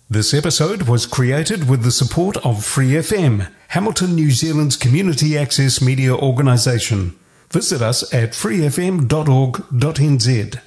This episode was created with the support of Free FM, Hamilton, New Zealand's community access media organisation. Visit us at freefm.org.nz.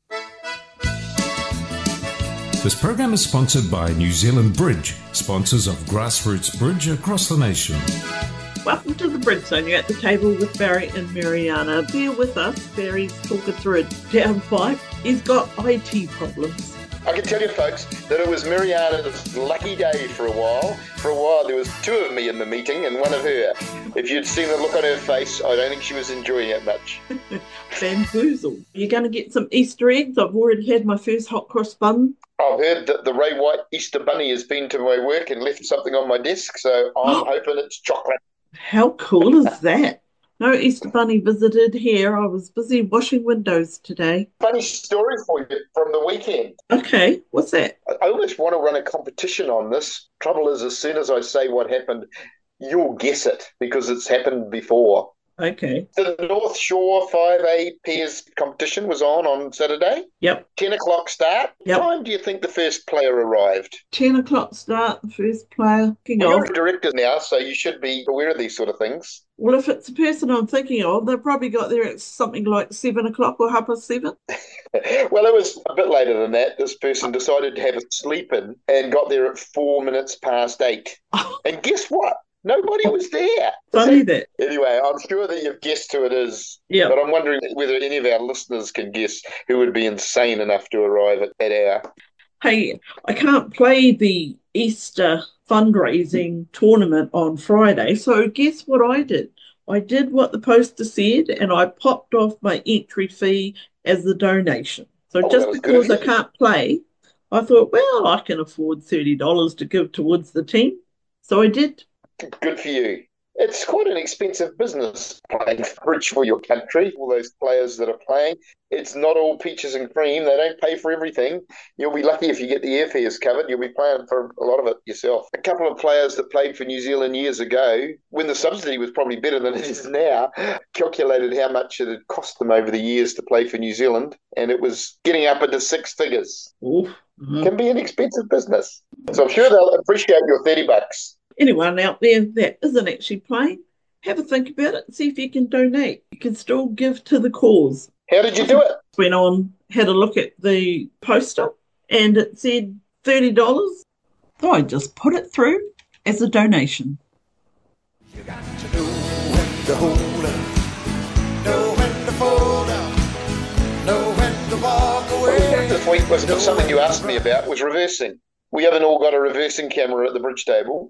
This program is sponsored by New Zealand Bridge, sponsors of grassroots bridge across the nation. Welcome to the Bridge Zone. You're at the table with Barry and Mariana. Bear with us. Barry's talking through a downpipe. He's got IT problems. I can tell you, folks, that it was Mariana's lucky day for a while. For a while, there was two of me in the meeting and one of her. If you'd seen the look on her face, I don't think she was enjoying it much. Bamboozled. You're going to get some Easter eggs. I've already had my first hot cross bun. I've heard that the Ray White Easter Bunny has been to my work and left something on my desk, so I'm hoping it's chocolate. How cool is that? No Easter Bunny visited here. I was busy washing windows today. Funny story for you from the weekend. Okay, what's that? I almost want to run a competition on this. Trouble is, as soon as I say what happened, you'll guess it because it's happened before. Okay. The North Shore 5A pairs competition was on Saturday. Yep. 10 o'clock start. Yep. What time do you think the first player arrived? 10 o'clock start, the first player. You're a director now, so you should be aware of these sort of things. Well, if it's the person I'm thinking of, they probably got there at something like 7 o'clock or 7:30. Well, it was a bit later than that. This person decided to have a sleep in and got there at 8 minutes. And guess what? Nobody was there. Funny that. Anyway, I'm sure that you've guessed who it is. Yeah. But I'm wondering whether any of our listeners can guess who would be insane enough to arrive at that hour. Hey, I can't play the Easter fundraising tournament on Friday, so guess what I did? I did what the poster said, and I popped off my entry fee as the donation. So just because I can't play, I thought, well, I can afford $30 to give towards the team. So I did. Good for you. It's quite an expensive business playing bridge for your country. All those players that are playing, it's not all peaches and cream. They don't pay for everything. You'll be lucky if you get the airfares covered. You'll be paying for a lot of it yourself. A couple of players that played for New Zealand years ago, when the subsidy was probably better than it is now, calculated how much it had cost them over the years to play for New Zealand, and it was getting up into six figures. Ooh. Mm-hmm. Can be an expensive business. So I'm sure they'll appreciate your $30. Anyone out there that isn't actually playing, have a think about it and see if you can donate. You can still give to the cause. How did you do it? Went on, had a look at the poster, and it said $30. So I just put it through as a donation. You got to know when to hold up, know when to fold up, know when to walk away. This week was something you asked me about, was reversing. We haven't all got a reversing camera at the bridge table.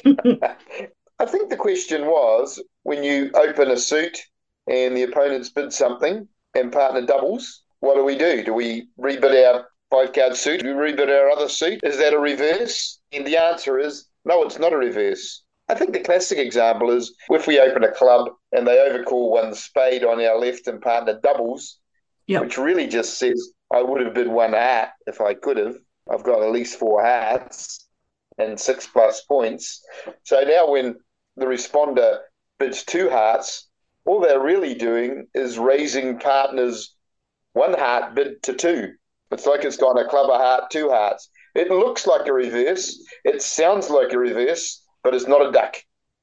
I think the question was, when you open a suit and the opponents bid something and partner doubles, what do we do? Do we rebid our 5-card suit? Do we rebid our other suit? Is that a reverse? And the answer is, no, it's not a reverse. I think the classic example is if we open a club and they overcall one spade on our left and partner doubles, which really just says, I would have bid one heart if I could have. I've got at least 4 hearts and 6+ points. So now when the responder bids 2 hearts, all they're really doing is raising partners 1 heart bid to 2. It's like it's gone a club, a heart, 2 hearts. It looks like a reverse. It sounds like a reverse, but it's not a duck.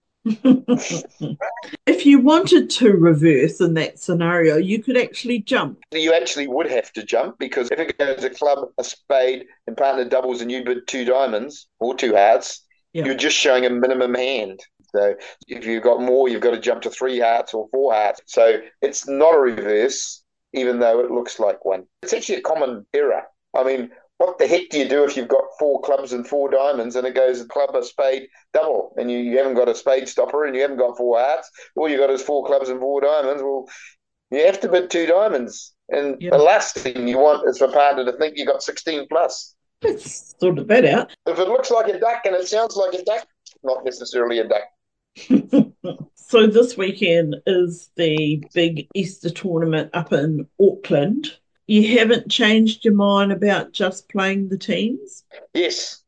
If you wanted to reverse in that scenario, you could actually jump. You actually would have to jump, because if it goes a club, a spade, and partner doubles and you bid 2 diamonds or 2 hearts, you're just showing a minimum hand. So if you've got more, you've got to jump to 3 hearts or 4 hearts. So it's not a reverse, even though it looks like one. It's actually a common error. I mean, what the heck do you do if you've got 4 clubs and 4 diamonds and it goes a club, a spade, double, and you haven't got a spade stopper and you haven't got 4 hearts? All you got is 4 clubs and 4 diamonds. Well, you have to bid 2 diamonds. And the last thing you want is for partner to think you got 16+. Let's sort of that out. If it looks like a duck and it sounds like a duck, not necessarily a duck. So this weekend is the big Easter tournament up in Auckland. You haven't changed your mind about just playing the teams? Yes.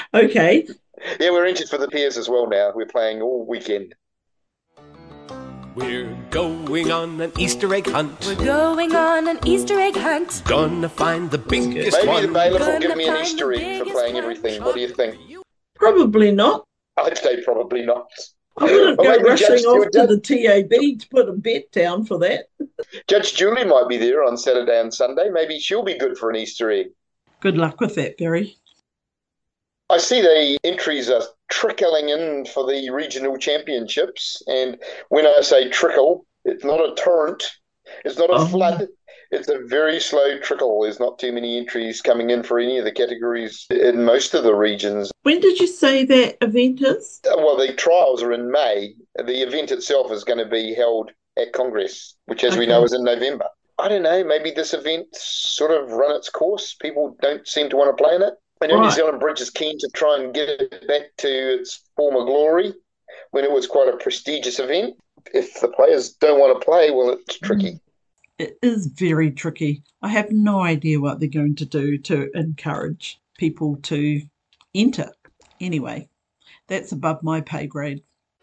Okay. Yeah, we're entered for the pairs as well now. We're playing all weekend. We're going on an Easter egg hunt. We're going on an Easter egg hunt. Gonna find the biggest Maybe one. the bailiff will Gonna give me an find Easter the egg for biggest playing one. everything. What do you think? Probably not. I'd say probably not. I wouldn't Or go maybe rushing off to Judge, the TAB to put a bet down for that. Judge Julie might be there on Saturday and Sunday. Maybe she'll be good for an Easter egg. Good luck with that, Barry. I see the entries are trickling in for the regional championships. And when I say trickle, it's not a torrent, it's not a flood. It's a very slow trickle. There's not too many entries coming in for any of the categories in most of the regions. When did you say that event is? Well, the trials are in May. The event itself is going to be held at Congress, which, as we know, is in November. I don't know, maybe this event sort of run its course. People don't seem to want to play in it. I know New Zealand Bridge is keen to try and get it back to its former glory when it was quite a prestigious event. If the players don't want to play, well, it's tricky. It is very tricky. I have no idea what they're going to do to encourage people to enter. Anyway, that's above my pay grade.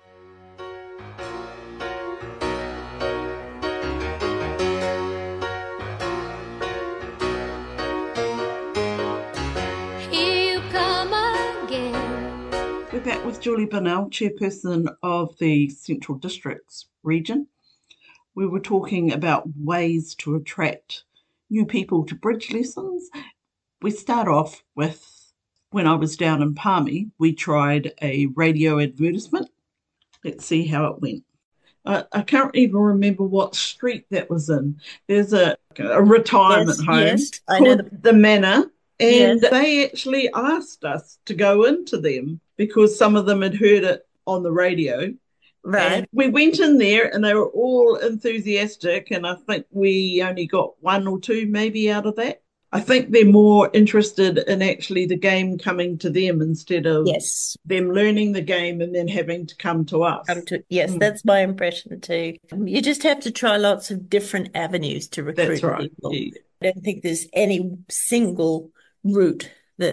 Here you come again. We're back with Julie Bunnell, chairperson of the Central Districts region. We were talking about ways to attract new people to bridge lessons. We start off with, when I was down in Palmy, we tried a radio advertisement. Let's see how it went. I can't even remember what street that was in. There's a retirement home called the Manor, and they actually asked us to go into them because some of them had heard it on the radio. Right. And we went in there and they were all enthusiastic, and I think we only got one or two maybe out of that. I think they're more interested in actually the game coming to them instead of them learning the game and then having to come to us. That's my impression too. You just have to try lots of different avenues to recruit people. Yeah. I don't think there's any single route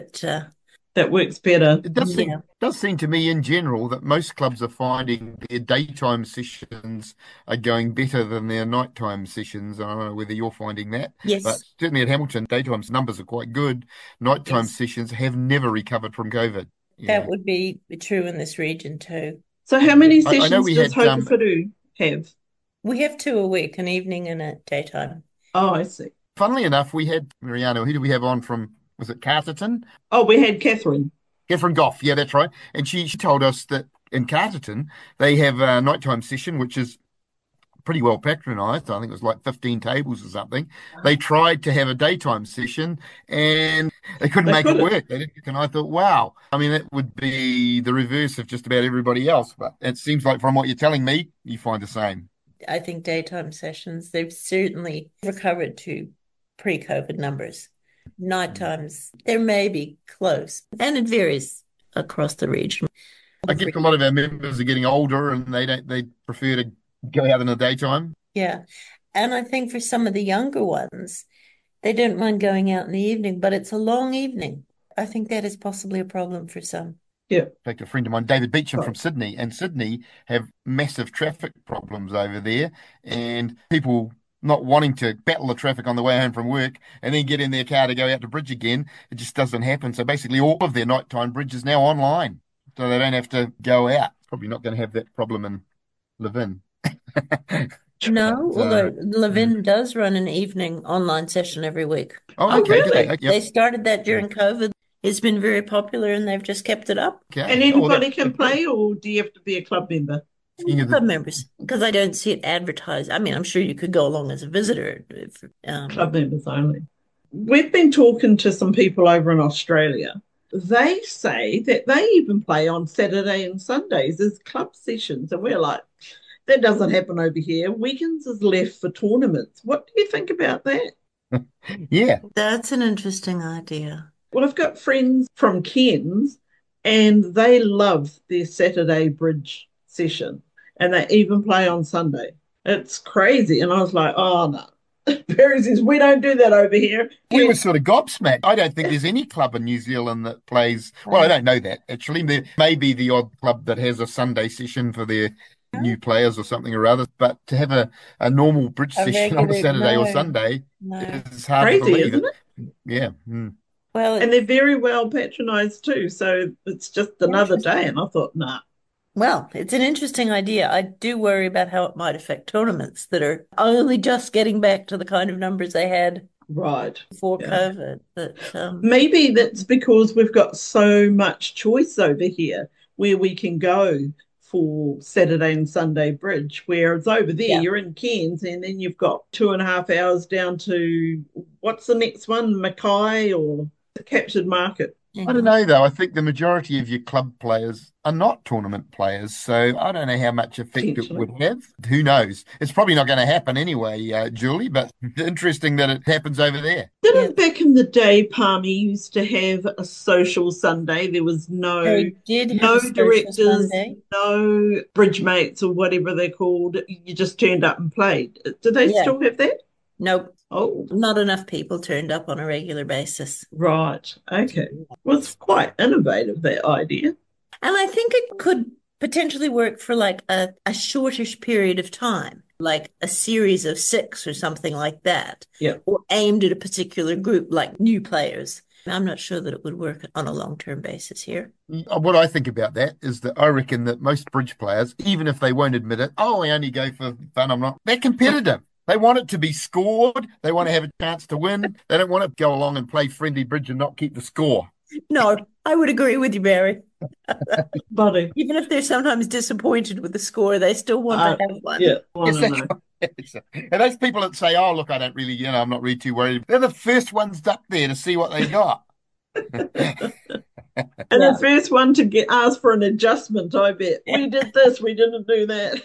that works better. It does seem to me in general that most clubs are finding their daytime sessions are going better than their nighttime sessions. I don't know whether you're finding that. Yes. But certainly at Hamilton, daytime numbers are quite good. Nighttime sessions have never recovered from COVID. That would be true in this region too. So how many sessions does Hokowhitu have? We have 2 a week, an evening and a daytime. Oh, I see. Funnily enough, we had, Mariano, who did we have on from, was it Carterton? Oh, we had Catherine. Catherine Goff, yeah, that's right. And she told us that in Carterton, they have a nighttime session, which is pretty well patronised. I think it was like 15 tables or something. They tried to have a daytime session and they couldn't make it work. And I thought, wow. I mean, that would be the reverse of just about everybody else. But it seems like from what you're telling me, you find the same. I think daytime sessions, they've certainly recovered to pre-COVID numbers. Night times, they may be close, and it varies across the region. I guess a lot of our members are getting older and they prefer to go out in the daytime. Yeah. And I think for some of the younger ones, they don't mind going out in the evening, but it's a long evening. I think that is possibly a problem for some. Yeah. In fact, a friend of mine, David Beecham from Sydney, and Sydney have massive traffic problems over there, and people not wanting to battle the traffic on the way home from work and then get in their car to go out to bridge again. It just doesn't happen. So basically all of their nighttime bridge is now online. So they don't have to go out. Probably not going to have that problem in Levin. No, although Levin does run an evening online session every week. Oh, okay. Really? Yep. They started that during COVID. It's been very popular and they've just kept it up. Okay. And anybody can play, or do you have to be a club member? Club members, because I don't see it advertised. I mean, I'm sure you could go along as a visitor. Club members only. We've been talking to some people over in Australia. They say that they even play on Saturday and Sundays as club sessions. And we're like, that doesn't happen over here. Weekends is left for tournaments. What do you think about that? Yeah. That's an interesting idea. Well, I've got friends from Cairns and they love their Saturday bridge session. And they even play on Sunday. It's crazy. And I was like, oh, no. Barry says, we don't do that over here. We were sort of gobsmacked. I don't think there's any club in New Zealand that plays. Well, I don't know that, actually. There may be the odd club that has a Sunday session for their new players or something or other. But to have a normal bridge A session on a regular, Saturday or no, Sunday no. is hard to Crazy, believe. isn't it? Yeah. Well, And they're very well patronised too. So it's just another day. And I thought, nah. well, it's an interesting idea. I do worry about how it might affect tournaments that are only just getting back to the kind of numbers they had Right. before Yeah. COVID. But Maybe that's because we've got so much choice over here where we can go for Saturday and Sunday bridge, whereas over there yeah, you're in Cairns and then you've got 2.5 hours down to what's the next one, Mackay or the Captured Market. I don't know, though. I think the majority of your club players are not tournament players, so I don't know how much effect it Potentially. would have. Who knows? It's probably not going to happen anyway, Julie, but interesting that it happens over there. yeah. Didn't back in the day, Palmy used to have a social Sunday? There was They did have no a social directors, Sunday. no bridge mates or whatever they're called. You just turned up and played. Do they Yeah. still have that? Nope, Oh, not enough people turned up on a regular basis. right. Okay. Well, it's quite innovative, that idea. And I think it could potentially work for like a shortish period of time, like a series of 6 or something like that, Yeah. or aimed at a particular group, like new players. I'm not sure that it would work on a long-term basis here. What I think about that is that I reckon that most bridge players, even if they won't admit it, I only go for fun, I'm not, they're competitive. They want it to be scored. They want to have a chance to win. They don't want to go along and play friendly bridge and not keep the score. No, I would agree with you, Barry. Buddy. Even if they're sometimes disappointed with the score, they still want to have one. Yeah. I don't know. And those people that say, oh, look, I don't really, I'm not really too worried. They're the first ones up there to see what they got. And the first one to get asked for an adjustment, I bet. We did this, we didn't do that.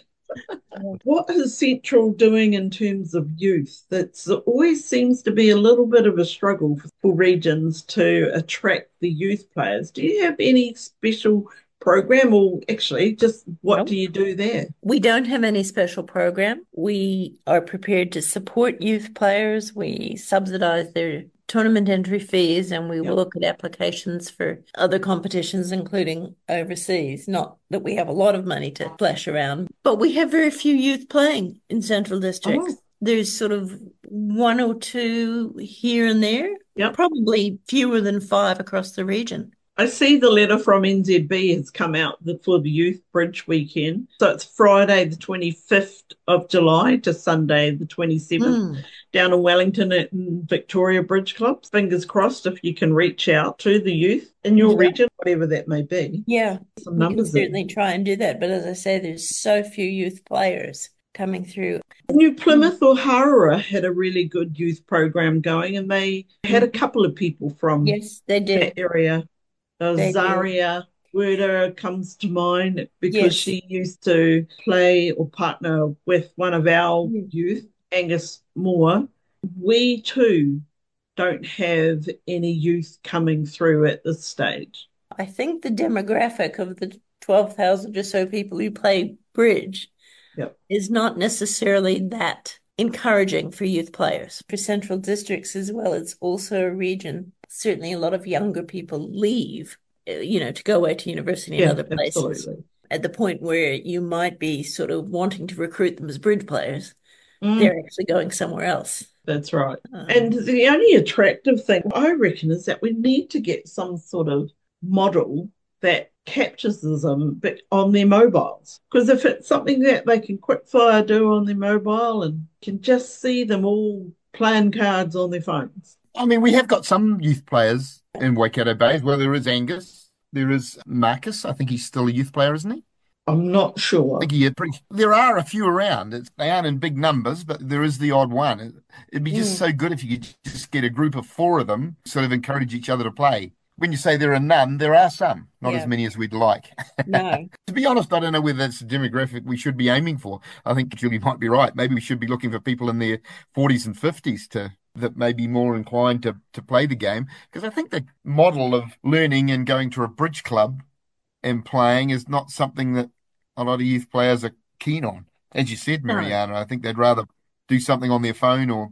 What is Central doing in terms of youth? That always seems to be a little bit of a struggle for regions to attract the youth players. Do you have any special program, or actually just what Nope. do you do there? We don't have any special program. We are prepared to support youth players. We subsidize their tournament entry fees, and we will look at applications for other competitions, including overseas. Not that we have a lot of money to splash around, but we have very few youth playing in Central Districts. Oh. There's sort of 1 or 2 here and there, Yep. probably fewer than 5 across the region. I see the letter from NZB has come out for the Youth Bridge weekend. So it's Friday the 25th of July to Sunday the 27th down in Wellington at Victoria Bridge Clubs. Fingers crossed if you can reach out to the youth in your region, whatever that may be. Yeah, Some we can numbers certainly try and do that. But as I say, there's so few youth players coming through. New Plymouth or Harara had a really good youth program going, and they had a couple of people from Yes, they did. that area. They Zaria Werder comes to mind because Yes. she used to play or partner with one of our youth, Angus Moore. We too don't have any youth coming through at this stage. I think the demographic of the 12,000 or so people who play bridge Yep. is not necessarily that encouraging for youth players. For Central Districts as well, it's also a region. Certainly a lot of younger people leave, to go away to university and other places. Absolutely. At the point where you might be sort of wanting to recruit them as bridge players, they're actually going somewhere else. That's right. And the only attractive thing I reckon is that we need to get some sort of model that captures them but on their mobiles. Because if it's something that they can quick fire do on their mobile and can just see them all playing cards on their phones. I mean, we have got some youth players in Waikato Bay. Well, there is Angus. There is Marcus. I think he's still a youth player, isn't he? I'm not sure. I think there are a few around. They aren't in big numbers, but there is the odd one. It'd be just so good if you could just get a group of 4 of them, sort of encourage each other to play. When you say there are none, there are some. Not as many as we'd like. No. To be honest, I don't know whether that's the demographic we should be aiming for. I think Julie might be right. Maybe we should be looking for people in their 40s and 50s that may be more inclined to play the game. Because I think the model of learning and going to a bridge club and playing is not something that a lot of youth players are keen on. As you said, Mariana, I think they'd rather do something on their phone or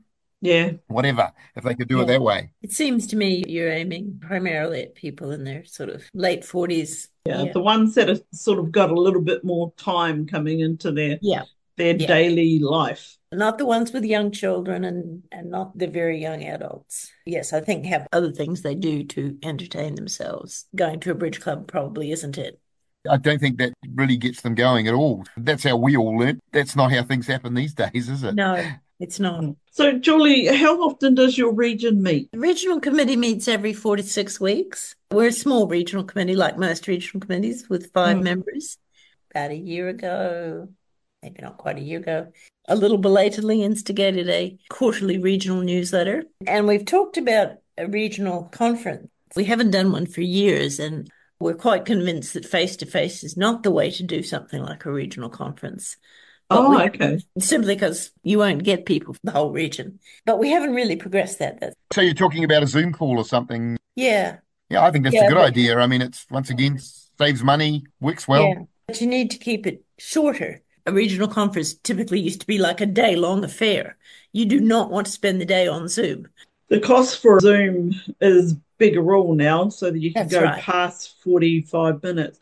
Yeah. whatever, if they could do it Yeah. that way. It seems to me you're aiming primarily at people in their sort of late 40s. Yeah. The ones that have sort of got a little bit more time coming into their Yeah. daily life. Not the ones with young children and not the very young adults. Yes, I think have other things they do to entertain themselves. Going to a bridge club probably isn't it. I don't think that really gets them going at all. That's how we all learnt. That's not how things happen these days, is it? No, it's not. So, Julie, how often does your region meet? The regional committee meets every 4 to 6 weeks. We're a small regional committee, like most regional committees, with 5 members. About a year ago, maybe not quite a year ago, a little belatedly instigated a quarterly regional newsletter. And we've talked about a regional conference. We haven't done one for years, and we're quite convinced that face-to-face is not the way to do something like a regional conference. Okay. Simply because you won't get people from the whole region. But we haven't really progressed that. So you're talking about a Zoom call or something? Yeah. Yeah, I think that's a good idea. I mean, it's, once again, saves money, works well. Yeah, but you need to keep it shorter. A regional conference typically used to be like a day-long affair. You do not want to spend the day on Zoom. The cost for Zoom is bigger all now, so that you can go past 45 minutes.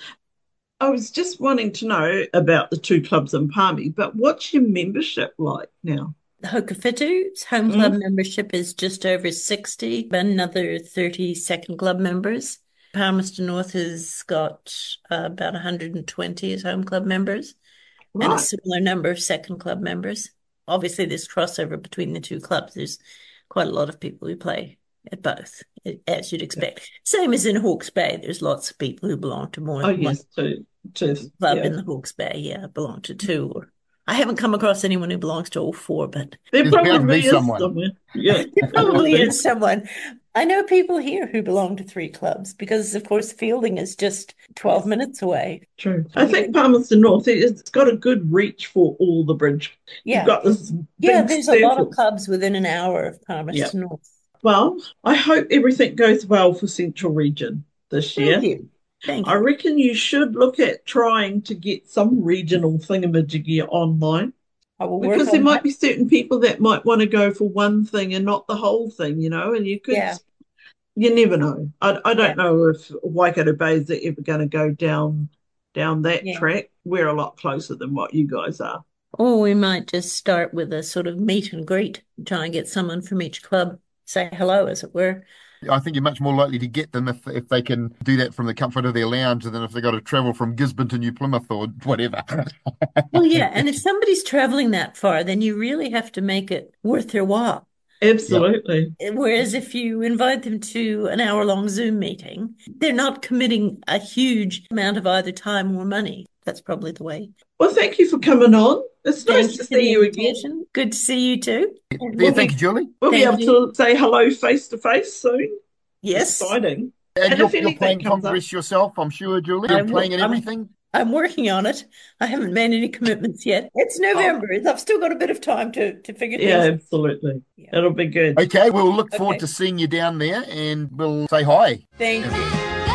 I was just wanting to know about the 2 clubs in Palmy, but what's your membership like now? The Hokowhitu's home club membership is just over 60, another 30 second club members. Palmerston North has got about 120 as home club members and a similar number of second club members. Obviously, there's crossover between the 2 clubs. There's quite a lot of people who play at both, as you'd expect. Same as in Hawke's Bay. There's lots of people who belong to more than one club in the Hawke's Bay. Belong to 2. Or I haven't come across anyone who belongs to all 4, but there probably is someone. Yeah, there probably is someone. I know people here who belong to 3 clubs because, of course, fielding is just 12 minutes away. True. I think Palmerston North, it's got a good reach for all the bridge. Yeah. You've got this there's a lot of clubs within an hour of Palmerston North. Well, I hope everything goes well for Central Region this year. Thank you. I reckon you should look at trying to get some regional thingamajiggy online. Because there might be certain people that might want to go for one thing and not the whole thing, and you could, you never know. I don't know if Waikato Bay is ever going to go down that track. We're a lot closer than what you guys are. Or we might just start with a sort of meet and greet, try and get someone from each club, say hello, as it were. I think you're much more likely to get them if they can do that from the comfort of their lounge than if they've got to travel from Gisborne to New Plymouth or whatever. Well, yeah, and if somebody's traveling that far, then you really have to make it worth their while. Absolutely. Whereas if you invite them to an hour-long Zoom meeting, they're not committing a huge amount of either time or money. That's probably the way. Well, thank you for coming on. It's nice to see you again. Good to see you too. Thank you, Julie. We'll be able to say hello face to face soon. Yes. Exciting. And you're playing Congress yourself, I'm sure, Julie. You're playing in everything. I'm working on it. I haven't made any commitments yet. It's November. I've still got a bit of time to figure things out. Yeah, absolutely. Yeah. It'll be good. Okay, we'll look forward to seeing you down there and we'll say hi. Thank you.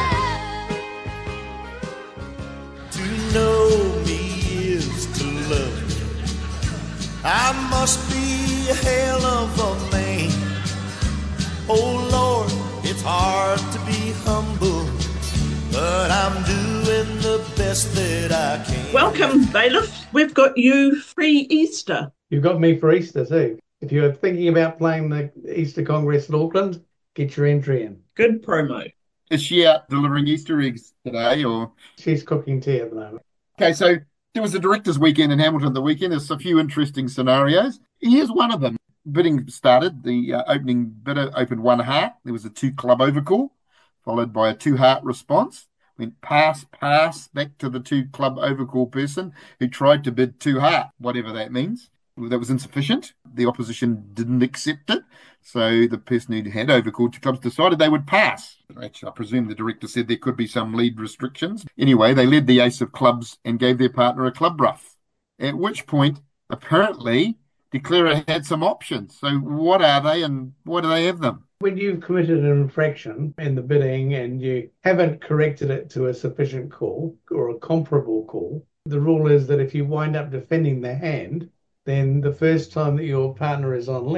To know me is to love me. I must be a hell of a man. Oh, Lord, it's hard to be humble, but I'm doing the best that I can. Welcome, Bailiff. We've got you free Easter. You've got me for Easter too. If you're thinking about playing the Easter Congress at Auckland, get your entry in. Good promo. Is she out delivering Easter eggs today, or? She's cooking tea at the moment. Okay, so there was a director's weekend in Hamilton the weekend. There's a few interesting scenarios. Here's one of them. Bidding started. The opening bidder opened 1 heart. There was a 2 club overcall, followed by a 2 heart response. Went pass back to the 2 club overcall person who tried to bid 2 heart, whatever that means. That was insufficient. The opposition didn't accept it. So the person who had overcalled 2 clubs decided they would pass. Actually, I presume the director said there could be some lead restrictions. Anyway, they led the ace of clubs and gave their partner a club ruff. At which point, apparently, Declarer had some options. So what are they and why do they have them? When you've committed an infraction in the bidding and you haven't corrected it to a sufficient call or a comparable call, the rule is that if you wind up defending the hand, then the first time that your partner is on lead,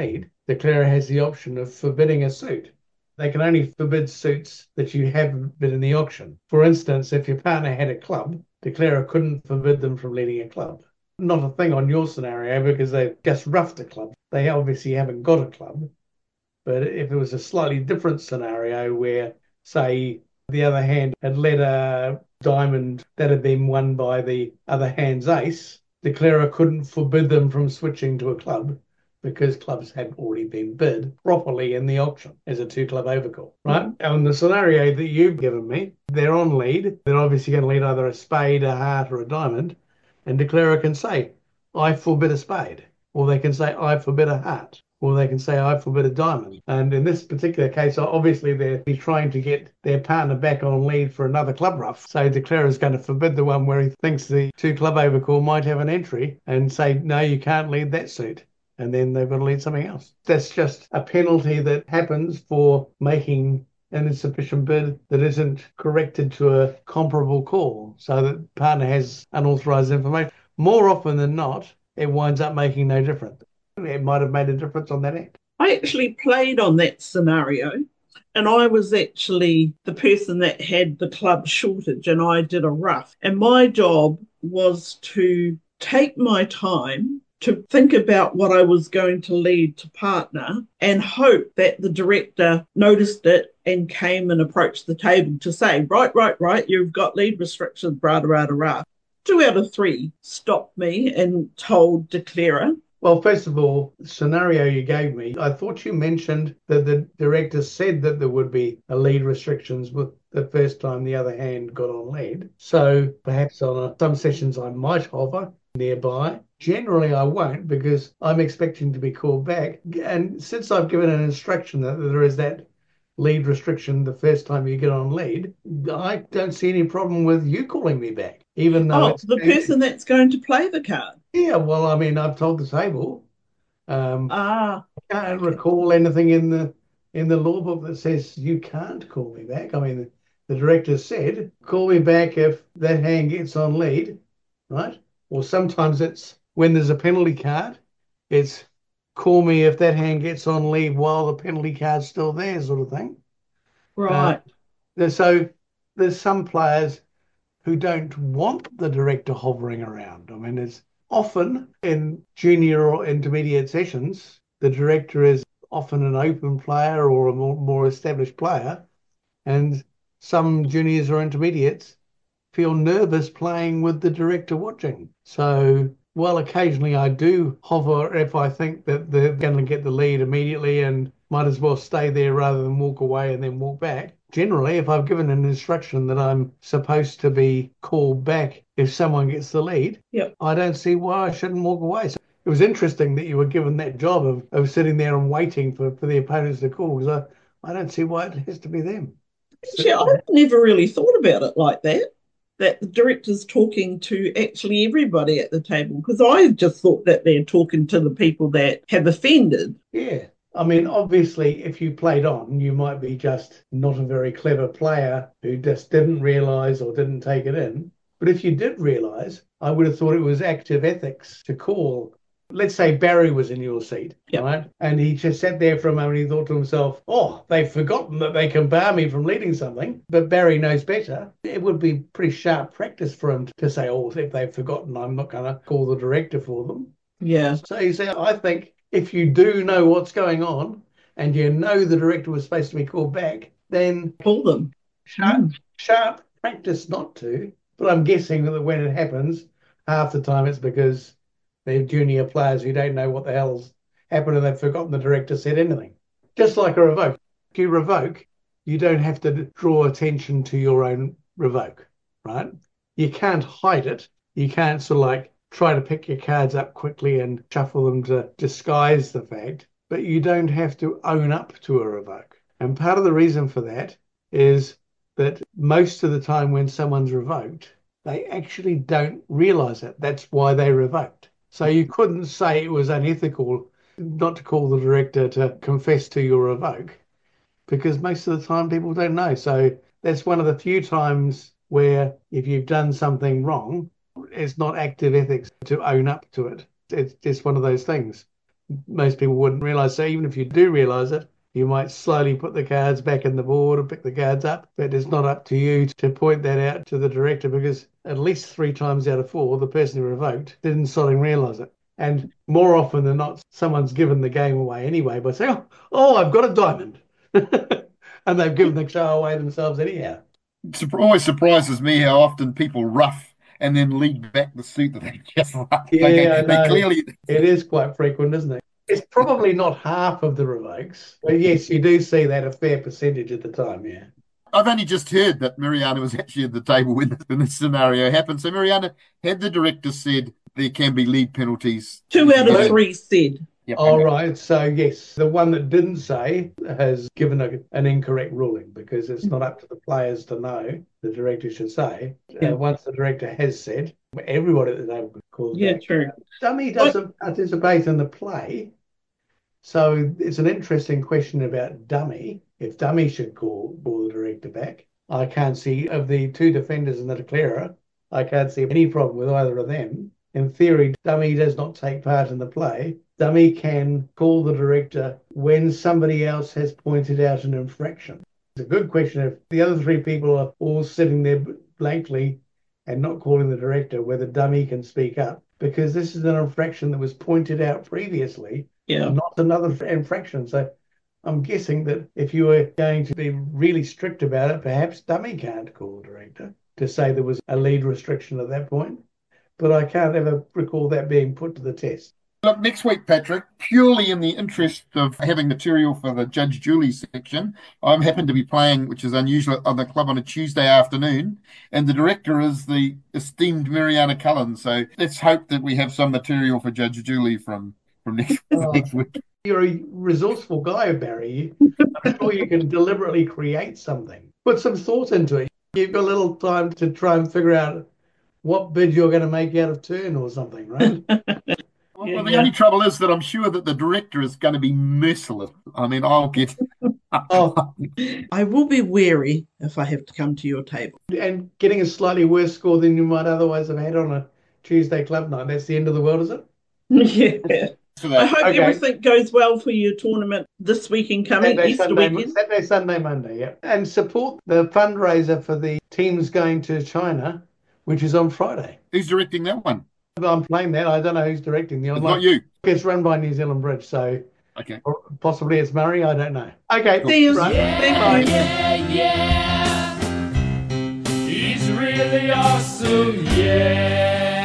declarer has the option of forbidding a suit. They can only forbid suits that you haven't bid in the auction. For instance, if your partner had a club, declarer couldn't forbid them from leading a club. Not a thing on your scenario because they've just roughed a club. They obviously haven't got a club. But if it was a slightly different scenario where, say, the other hand had led a diamond that had been won by the other hand's ace, declarer couldn't forbid them from switching to a club because clubs hadn't already been bid properly in the auction as a two-club overcall, right? And the scenario that you've given me, they're on lead. They're obviously going to lead either a spade, a heart, or a diamond. And declarer can say, I forbid a spade. Or they can say, I forbid a heart. Or they can say, I forbid a diamond. And in this particular case, obviously, they're trying to get their partner back on lead for another club rough. So declarer is going to forbid the one where he thinks the two-club overcall might have an entry and say, no, you can't lead that suit. And then they've got to lead something else. That's just a penalty that happens for making an insufficient bid that isn't corrected to a comparable call, so that partner has unauthorized information. More often than not, it winds up making no difference. It might have made a difference on that end. I actually played on that scenario, and I was actually the person that had the club shortage, and I did a rough. And my job was to take my time to think about what I was going to lead to partner and hope that the director noticed it and came and approached the table to say, right, you've got lead restrictions, rah, rah, rah. 2 out of 3 stopped me and told declarer. Well, first of all, the scenario you gave me, I thought you mentioned that the director said that there would be a lead restrictions with the first time the other hand got on lead. So perhaps on some sessions I might hover nearby. Generally, I won't because I'm expecting to be called back. And since I've given an instruction that there is that lead restriction the first time you get on lead, I don't see any problem with you calling me back, even though it's the person that's going to play the card. Yeah, well, I mean, I've told the table. I can't recall anything in the law book that says you can't call me back. I mean, the director said, call me back if that hand gets on lead, right? Or sometimes it's when there's a penalty card, it's call me if that hand gets on lead while the penalty card's still there, sort of thing. Right. So there's some players who don't want the director hovering around. I mean, it's often in junior or intermediate sessions, the director is often an open player or a more established player, and some juniors or intermediates feel nervous playing with the director watching. So while occasionally I do hover if I think that they're going to get the lead immediately and might as well stay there rather than walk away and then walk back. Generally, if I've given an instruction that I'm supposed to be called back if someone gets the lead, I don't see why I shouldn't walk away. So it was interesting that you were given that job of sitting there and waiting for the opponents to call, because I don't see why it has to be them. Actually, I've never really thought about it like that the director's talking to actually everybody at the table, because I just thought that they're talking to the people that have offended. Yeah. I mean, obviously, if you played on, you might be just not a very clever player who just didn't realise or didn't take it in. But if you did realise, I would have thought it was active ethics to call. Let's say Barry was in your seat, right? And he just sat there for a moment and he thought to himself, oh, they've forgotten that they can bar me from leading something. But Barry knows better. It would be pretty sharp practice for him to say, oh, if they've forgotten, I'm not going to call the director for them. Yeah. So you see, I think if you do know what's going on and you know the director was supposed to be called back, then call them. Sharp practice not to. But I'm guessing that when it happens, half the time it's because they're junior players who don't know what the hell's happened and they've forgotten the director said anything. Just like a revoke. If you revoke, you don't have to draw attention to your own revoke, right? You can't hide it. You can't sort of like try to pick your cards up quickly and shuffle them to disguise the fact, but you don't have to own up to a revoke. And part of the reason for that is that most of the time when someone's revoked, they actually don't realise it. That's why they revoked. So you couldn't say it was unethical not to call the director to confess to your revoke, because most of the time people don't know. So that's one of the few times where if you've done something wrong, it's not active ethics to own up to it. It's just one of those things. most people wouldn't realise. So even if you do realise it, you might slowly put the cards back in the board and pick the cards up. But it's not up to you to point that out to the director, because at least 3 times out of 4, the person who revoked didn't suddenly realise it. And more often than not, someone's given the game away anyway by saying, oh, I've got a diamond. And they've given the show away themselves anyhow. It always surprises me how often people rough and then lead back the suit that they just roughed. Yeah, they clearly... It is quite frequent, isn't it? It's probably not half of the revokes, but yes, you do see that a fair percentage at the time, yeah. I've only just heard that Mariana was actually at the table when this scenario happened. So, Mariana, had the director said there can be lead penalties? 2 out of 3 said. Yep, All right, so yes, the one that didn't say has given an incorrect ruling, because it's not up to the players to know, the director should say. Yeah. Once the director has said, everybody at the table could call it back. True. Dummy doesn't participate in the play. So it's an interesting question about Dummy. If Dummy should call the director back, I can't see, of the 2 defenders and the declarer, I can't see any problem with either of them. In theory, Dummy does not take part in the play. Dummy can call the director when somebody else has pointed out an infraction. It's a good question if the other 3 people are all sitting there blankly and not calling the director, whether Dummy can speak up, because this is an infraction that was pointed out previously. Yeah. Not another infraction. So I'm guessing that if you were going to be really strict about it, perhaps Dummy can't call the director to say there was a lead restriction at that point. But I can't ever recall that being put to the test. Look, next week, Patrick, purely in the interest of having material for the Judge Julie section, I'm happen to be playing, which is unusual, on the club on a Tuesday afternoon, and the director is the esteemed Mariana Cullen. So let's hope that we have some material for Judge Julie from next week. You're a resourceful guy, Barry. I'm sure you can deliberately create something. Put some thought into it. You've got a little time to try and figure out what bid you're going to make out of turn or something, right? Well, the only trouble is that I'm sure that the director is going to be merciless. I mean, I'll get... I will be wary if I have to come to your table. And getting a slightly worse score than you might otherwise have had on a Tuesday club night. That's the end of the world, is it? Yeah. I hope everything goes well for your tournament this weekend coming, Saturday, Sunday, Monday, yeah. And support the fundraiser for the teams going to China, which is on Friday. Who's directing that one? I'm playing that. I don't know who's directing the online. It's not you. It's run by New Zealand Bridge, so okay. Possibly it's Murray. I don't know. Okay. See you. Right. Yeah. He's really awesome, yeah.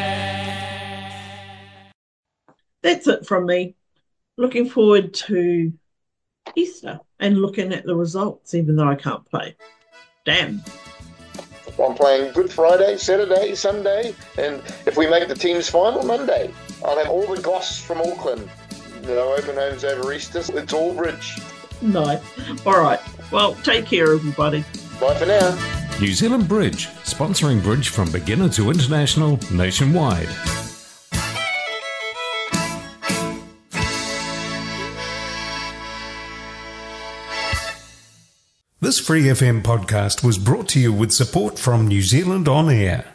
That's it from me. Looking forward to Easter and looking at the results, even though I can't play. Damn. I'm playing Good Friday, Saturday, Sunday, and if we make the team's final, Monday. I'll have all the goss from Auckland. No open homes over Easter. It's all bridge. Nice. All right. Well, take care, everybody. Bye for now. New Zealand Bridge, sponsoring bridge from beginner to international nationwide. This Free FM podcast was brought to you with support from New Zealand On Air.